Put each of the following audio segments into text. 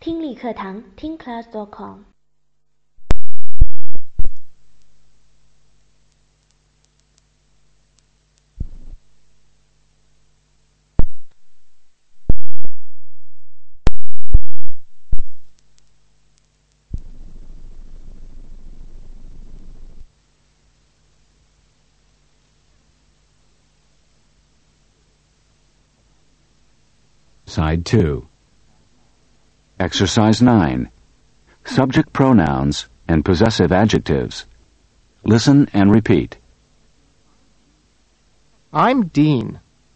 听力课堂听 class.com Side 2. Exercise 9. Subject pronouns and possessive adjectives. Listen and repeat. I'm Dean.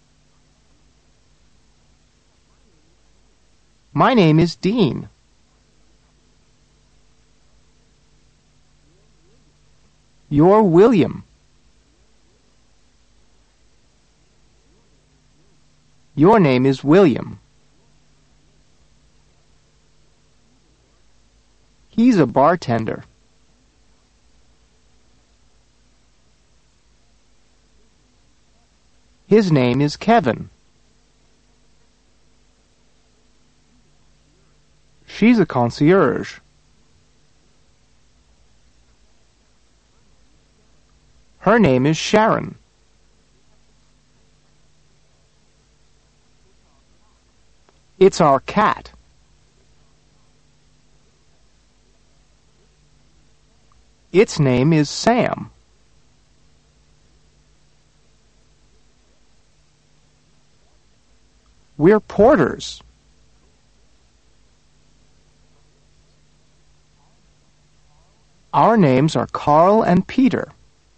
My name is Dean. You're William. Your name is William. He's a bartender. His name is Kevin. She's a concierge. Her name is Sharon. It's our cat. Its name is Sam. We're porters. Our names are Carl and Peter.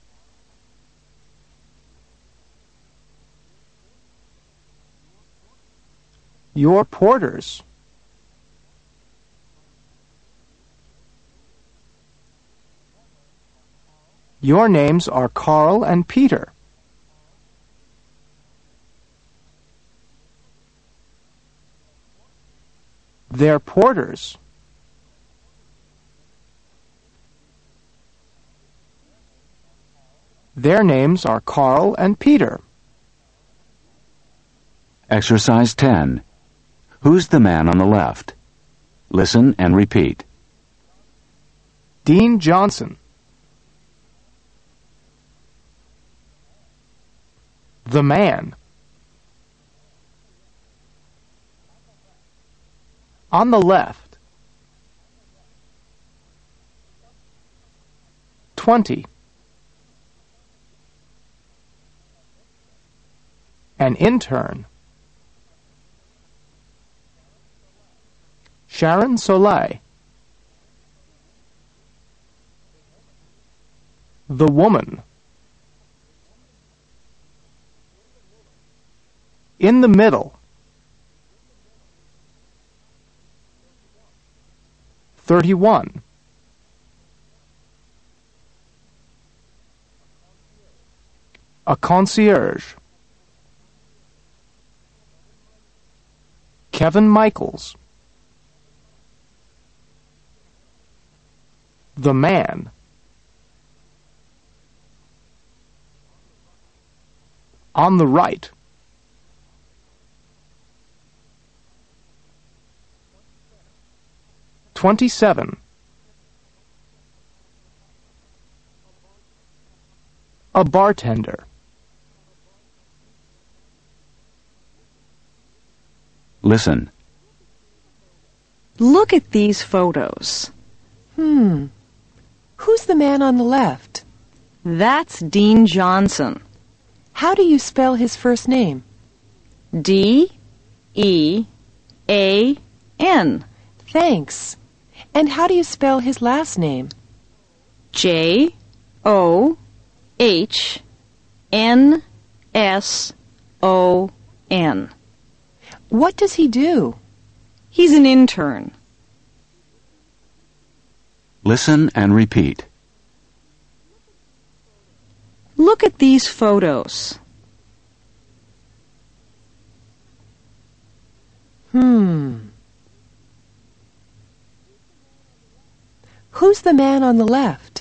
You're porters. Your names are Carl and Peter. They're porters. Their names are Carl and Peter. Exercise 10. Who's the man on the left? Listen and repeat. Dean Johnson. The man. On the left. 20. An intern. Sharon Soleil. The woman. In the middle. 31. A concierge. Kevin Michaels. The man. On the right. 27. A bartender. Listen. Look at these photos. Who's the man on the left? That's Dean Johnson. How do you spell his first name? D-E-A-N. Thanks. And how do you spell his last name? J-O-H-N-S-O-N. What does he do? He's an intern. Listen and repeat. Look at these photos. Who's the man on the left?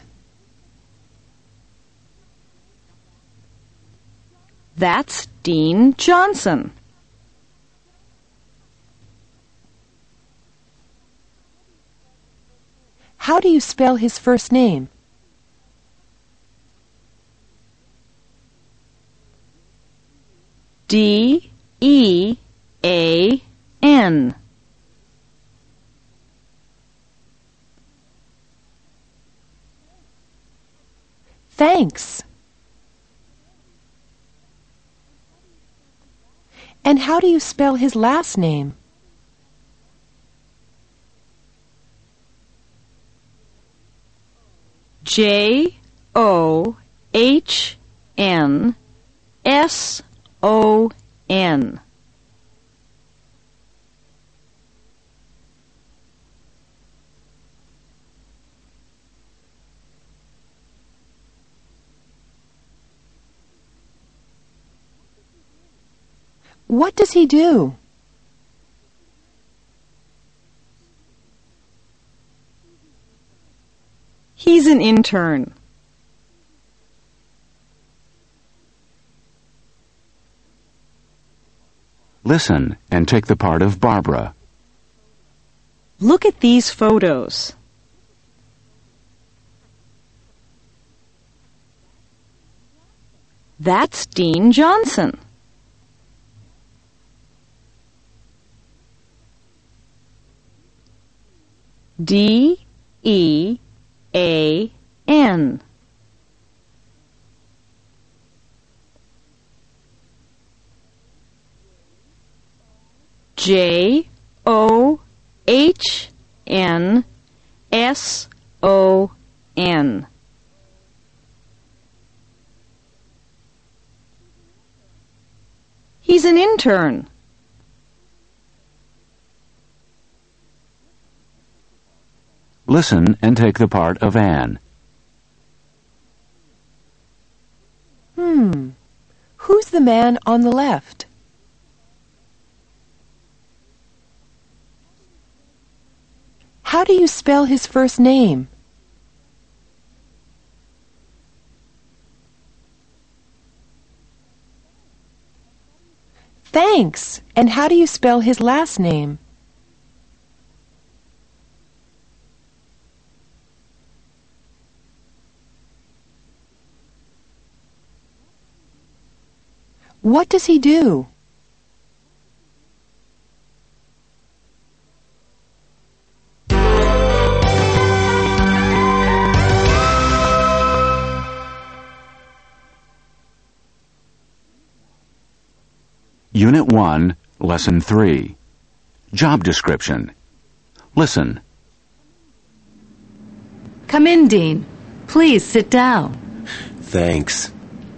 That's Dean Johnson. how do you spell his first name? D-E-A-N. Thanks. And how do you spell his last name? John-S-O-N. What does he do? He's an intern. Listen and take the part of Barbara. Look at these photos. That's Dean Johnson. D-E-A-N. John-S-O-N. He's an intern. Listen and take the part of Anne. Who's the man on the left? How do you spell his first name? Thanks. And how do you spell his last name? What does he do? Unit 1, Lesson 3. Job description. Listen. Come in, Dean. Please sit down. Thanks.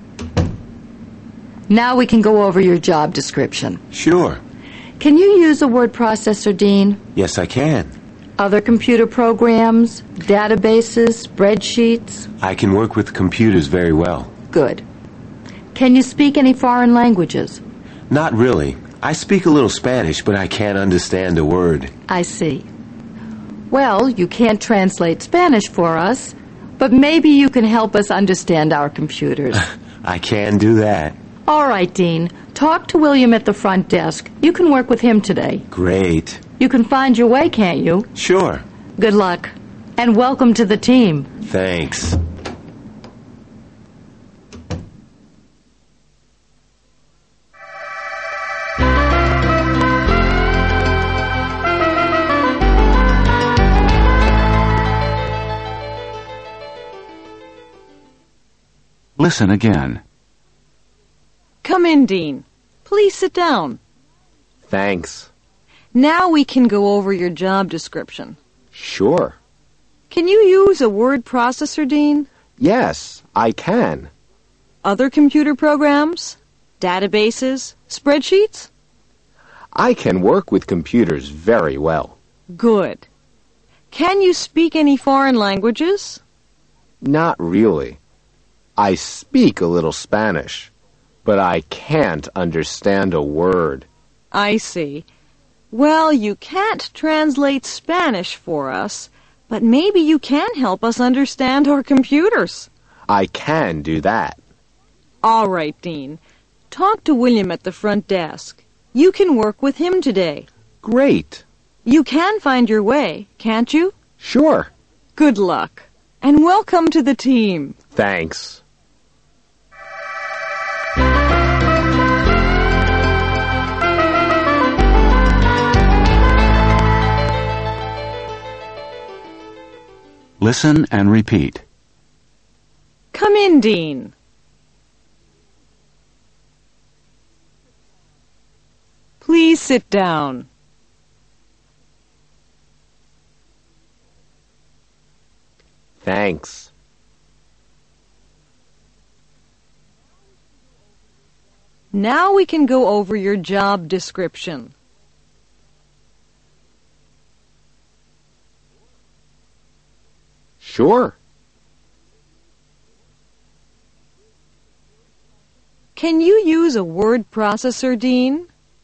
Now we can go over your job description. Sure. Can you use a word processor, Dean? Yes, I can. Other computer programs, databases, spreadsheets? I can work with computers very well. Good. Can you speak any foreign languages? Not really. I speak a little Spanish, but I can't understand a word. I see. Well, you can't translate Spanish for us, but maybe you can help us understand our computers. I can do that. All right, Dean. Talk to William at the front desk. You can work with him today. Great. You can find your way, can't you? Sure. Good luck. And welcome to the team. Thanks. Listen again. Come in, Dean. Please sit down. Thanks. Now we can go over your job description. Sure. Can you use a word processor, Dean? Yes, I can. Other computer programs? Databases? Spreadsheets? I can work with computers very well. Good. Can you speak any foreign languages? Not really. I speak a little Spanish, but I can't understand a word. I see. Well, you can't translate Spanish for us, but maybe you can help us understand our computers. I can do that. All right, Dean. Talk to William at the front desk. You can work with him today. Great. You can find your way, can't you? Sure. Good luck, and welcome to the team. Thanks. Listen and repeat. Come in, Dean. Please sit down. Thanks. Now we can go over your job description. Sure. Can you use a word processor, Dean?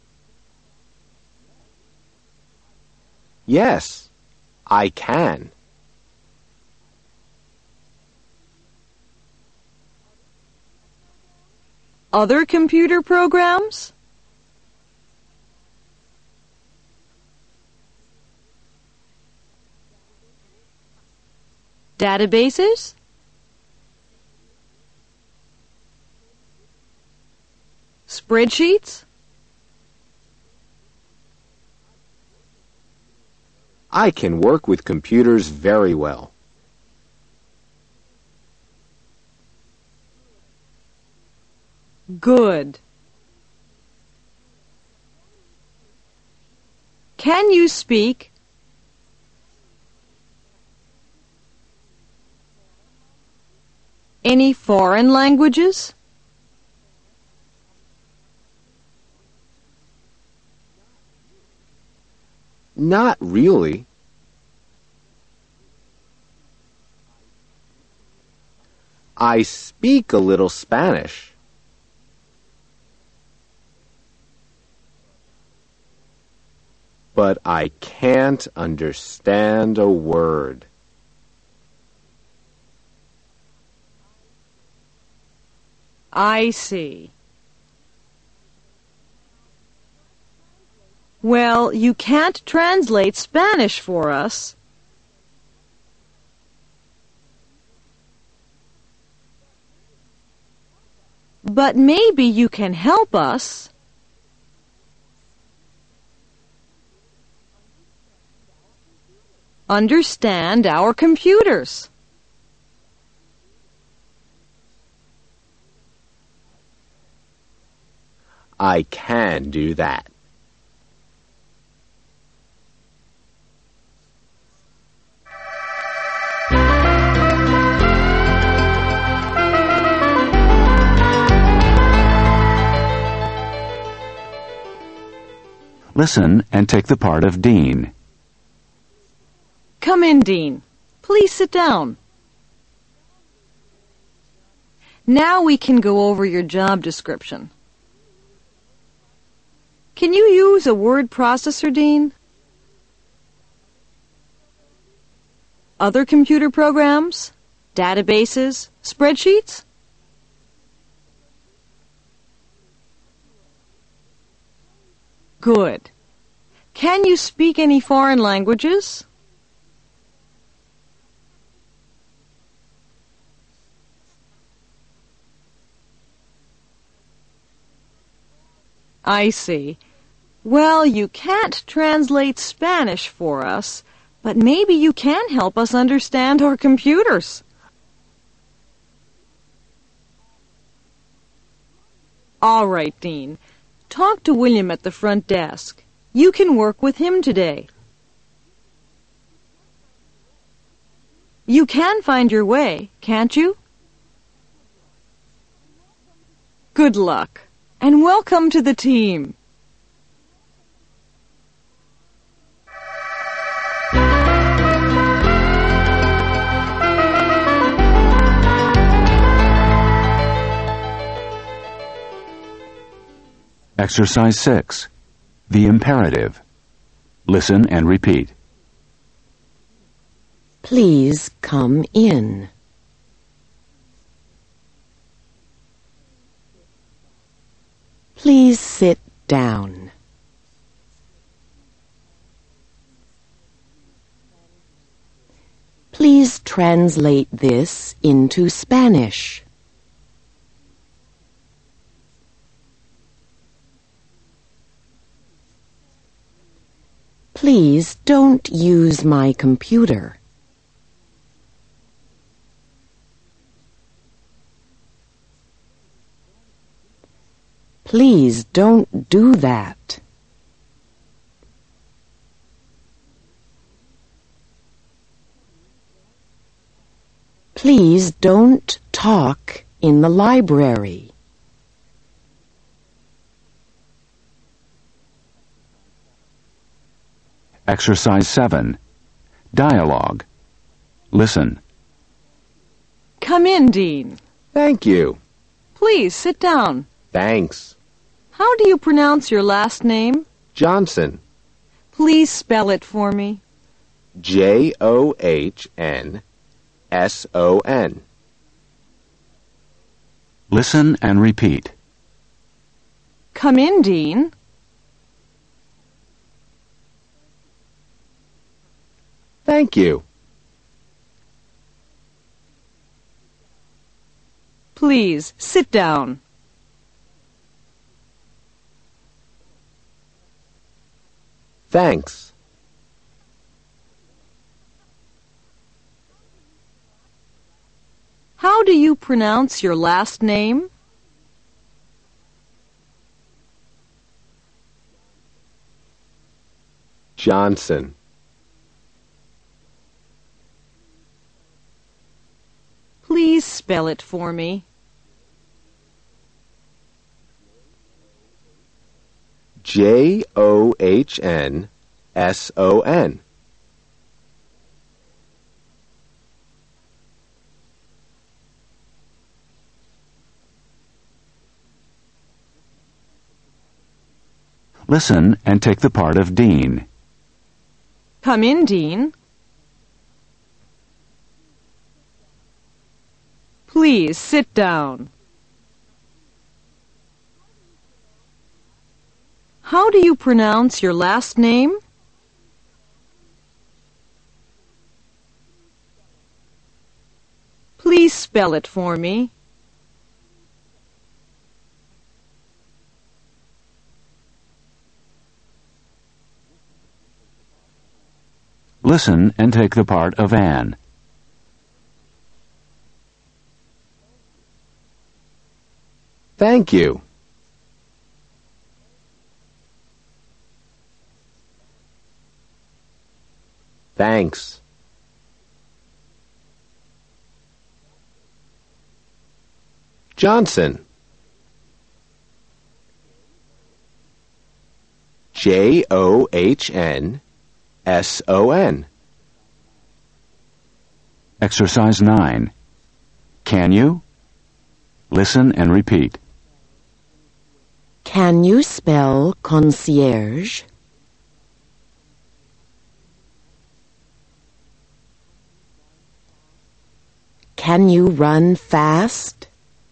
Yes, I can. Other computer programs? Databases? Spreadsheets? I can work with computers very well. Good. Can you speak any foreign languages? Not really. I speak a little Spanish. But I can't understand a word. I see. Well, you can't translate Spanish for us. But maybe you can help us. Understand our computers. I can do that. Listen and take the part of Dean. Come in, Dean. Please sit down. Now we can go over your job description. Can you use a word processor, Dean? Other computer programs? Databases? Spreadsheets? Good. Can you speak any foreign languages? I see. Well, you can't translate Spanish for us, but maybe you can help us understand our computers. All right, Dean. Talk to William at the front desk. You can work with him today. You can find your way, can't you? Good luck, and welcome to the team. Exercise 6. The imperative. Listen and repeat. Please come in. Please sit down. Please translate this into Spanish. Please don't use my computer. Please don't do that. Please don't talk in the library. Exercise 7. Dialogue. Listen. Come in, Dean. Thank you. Please sit down. Thanks. How do you pronounce your last name? Johnson. Please spell it for me. Johnsson. Listen and repeat. Come in, Dean. Thank you. Please sit down. Thanks. How do you pronounce your last name? Johnson. Please spell it for me. Johnsson. Listen and take the part of Dean. Come in, Dean. Please sit down. How do you pronounce your last name? Please spell it for me. Listen and take the part of Anne. Thank you. Thanks. Johnson. Johnsson. Exercise 9. Can you? Listen and repeat. Can you spell concierge? Can you run fast?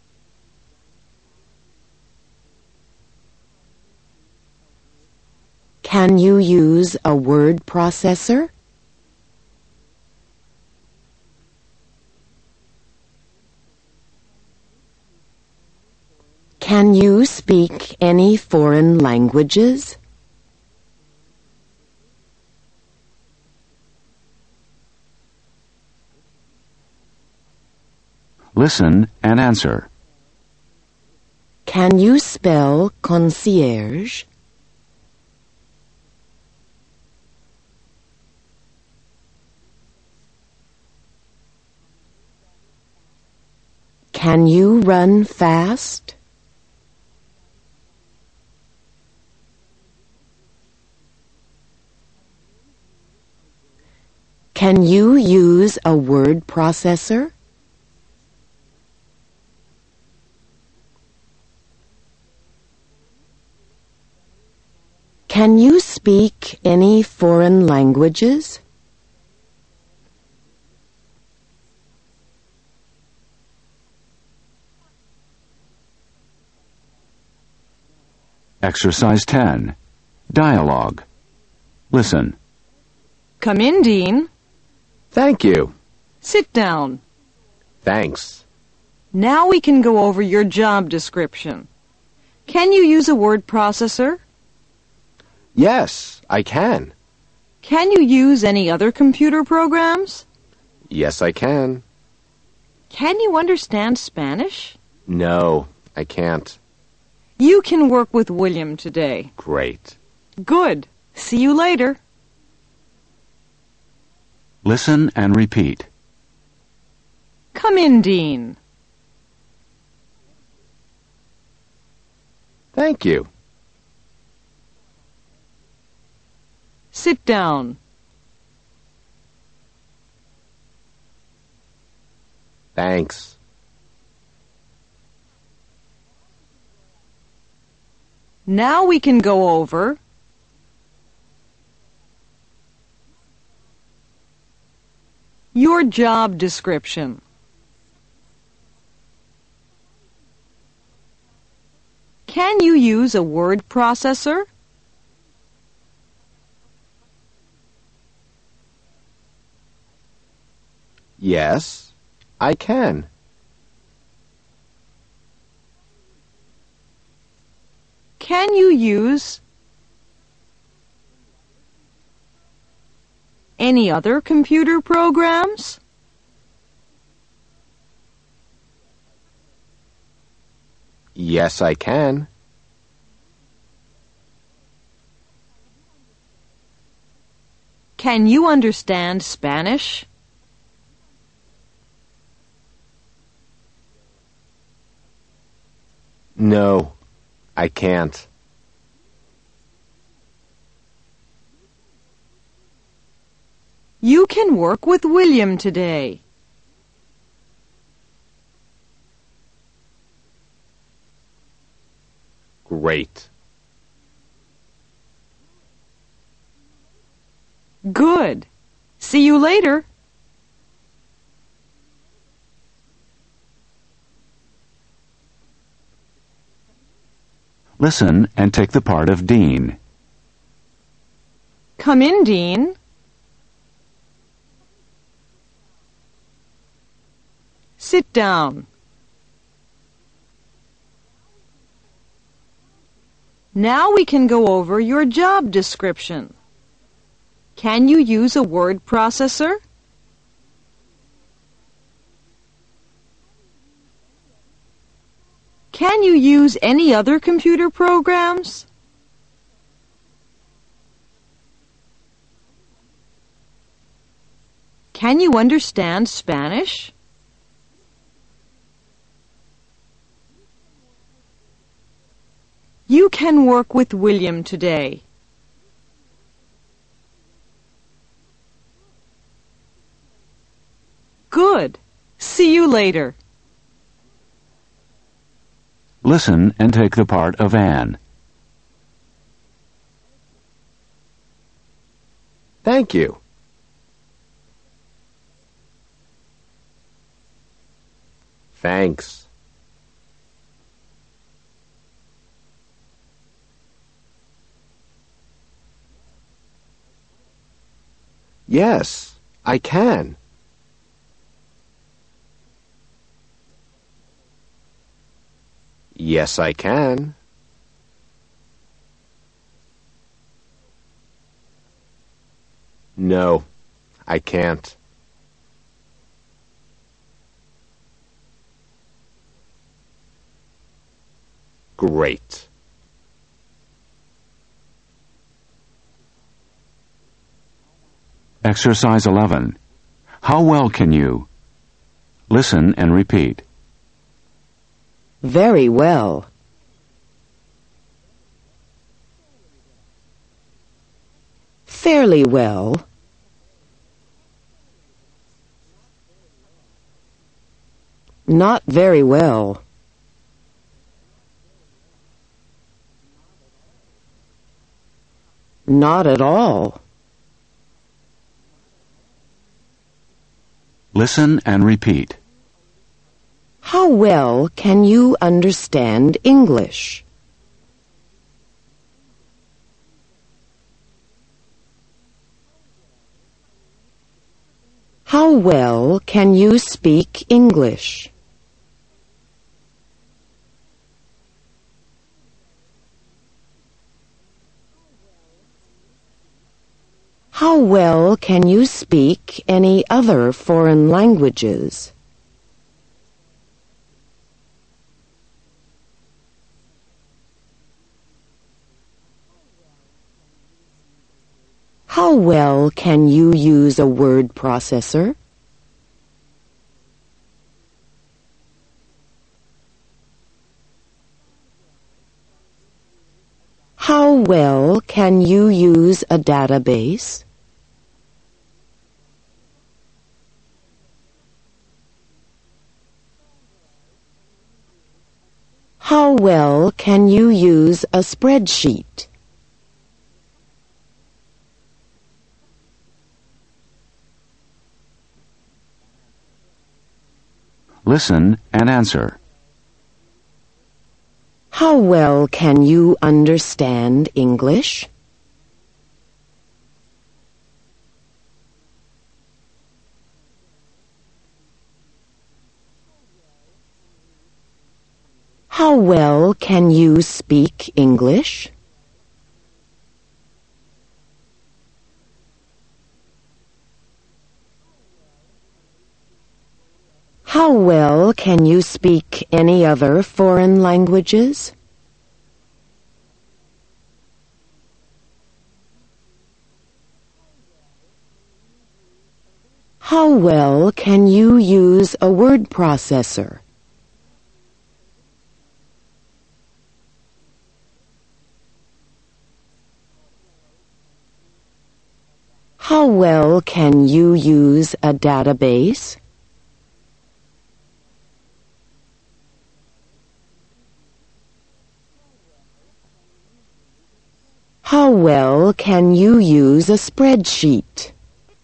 Can you use a word processor? Can you speak any foreign languages? Listen and answer. Can you spell concierge? Can you run fast? Can you use a word processor? Can you speak any foreign languages? Exercise 10. Dialogue. Listen. Come in, Dean. Thank you. Sit down. Thanks. Now we can go over your job description. Can you use a word processor? Yes, I can. Can you use any other computer programs? Yes, I can. Can you understand Spanish? No, I can't. You can work with William today. Great. Good. See you later. Listen and repeat. Come in, Dean. Thank you. Sit down. Thanks. Now we can go over your job description. Can you use a word processor? Yes, I can. Can you use any other computer programs? Yes, I can. Can you understand Spanish? No, I can't. You can work with William today. Great. Good. See you later. Listen and take the part of Dean. Come in, Dean. Sit down. Now we can go over your job description. Can you use a word processor? Can you use any other computer programs? Can you understand Spanish? You can work with William today. Good. See you later. Listen and take the part of Anne. Thank you. Thanks. Yes, I can. Yes, I can. No, I can't. Great. Exercise 11. How well can you? Listen and repeat. Very well. Fairly well. Not very well. Not at all. Listen and repeat. How well can you understand English? How well can you speak English? How well can you speak any other foreign languages? How well can you use a word processor? How well can you use a database? How well can you use a spreadsheet? Listen and answer. How well can you understand English? How well can you speak English? How well can you speak any other foreign languages? How well can you use a word processor? How well can you use a database? How well can you use a spreadsheet?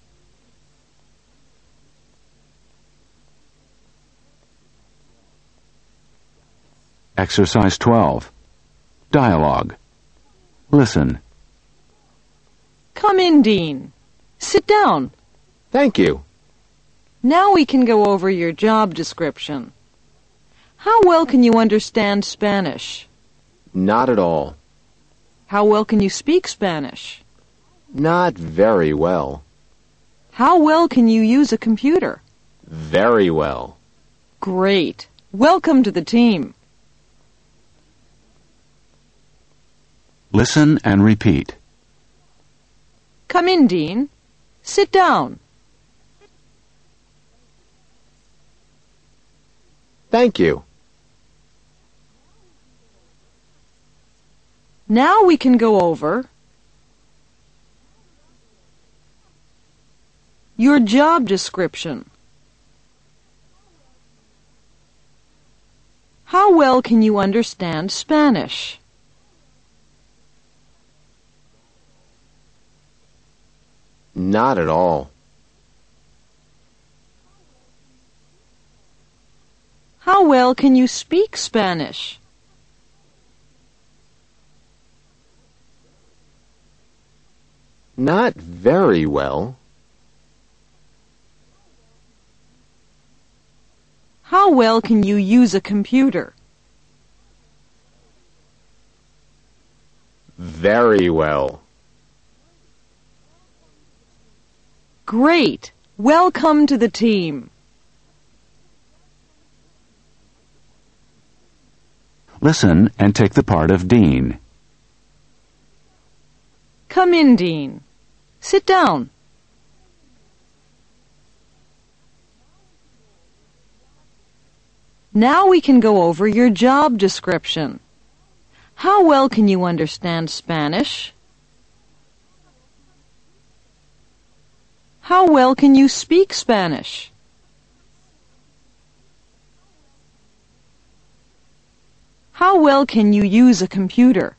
Exercise 12. Dialogue. Listen. Come in, Dean. Sit down. Thank you. Now we can go over your job description. How well can you understand Spanish? Not at all. How well can you speak Spanish? Not very well. How well can you use a computer? Very well. Great. Welcome to the team. Listen and repeat. Come in, Dean. Sit down. Thank you. Now we can go over your job description. How well can you understand Spanish? Not at all. How well can you speak Spanish? Not very well. How well can you use a computer? Very well. Great. Welcome to the team. Listen and take the part of Dean. Come in, Dean. Sit down. Now we can go over your job description. How well can you understand Spanish? How well can you speak Spanish? How well can you use a computer?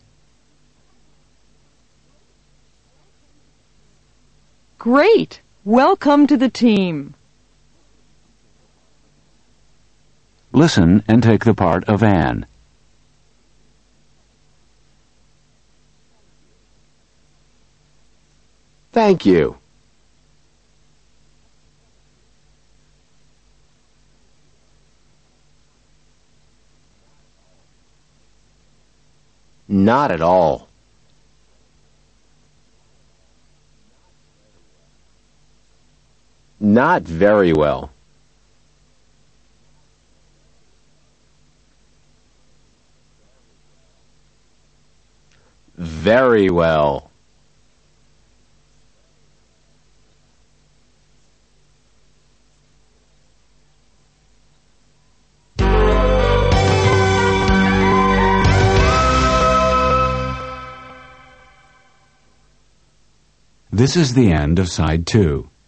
Great! Welcome to the team. Listen and take the part of Anne. Thank you. Not at all. Not very well. Very well. This is the end of Side 2.